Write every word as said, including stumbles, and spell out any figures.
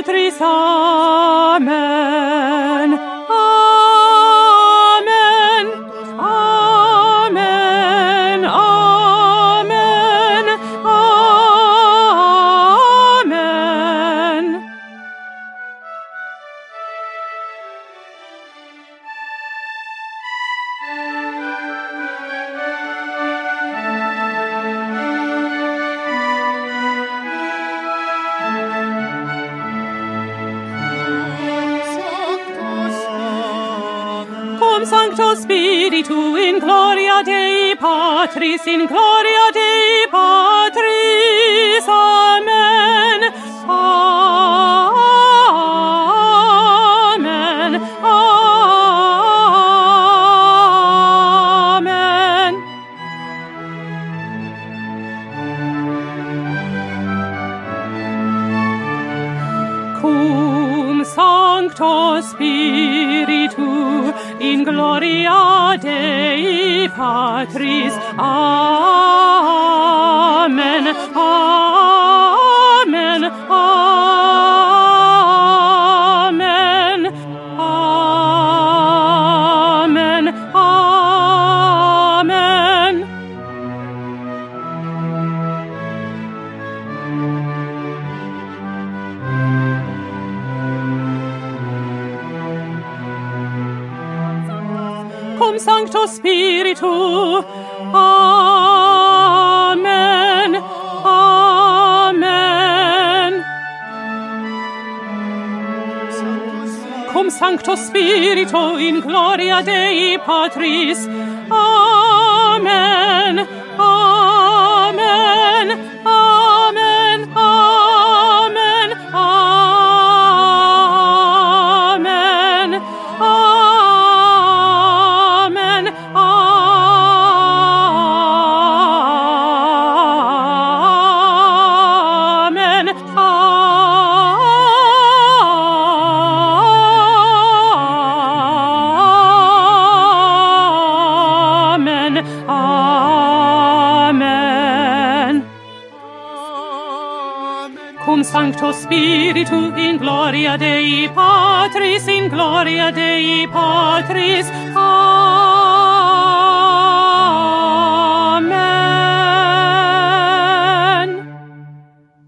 Patris. Amen. Amen. Amen. Amen. Amen. Cum Sancto Spiritu in gloria Dei Patris, in gloria Dei Patris. Amen. Amen. Amen. Cum Sancto Spiritu in gloria Dei Patris. Amen. Amen. Amen. Amen. Amen. Cum Sancto Spiritu. Amen. Amen. Cum Sancto Spiritu in gloria Dei Patris. Amen. Amen. Amen. Amen. Amen. Amen. Amen. Amen. Amen. Cum Sancto Spiritu in gloria Dei Patris, in gloria Dei Patris. Amen.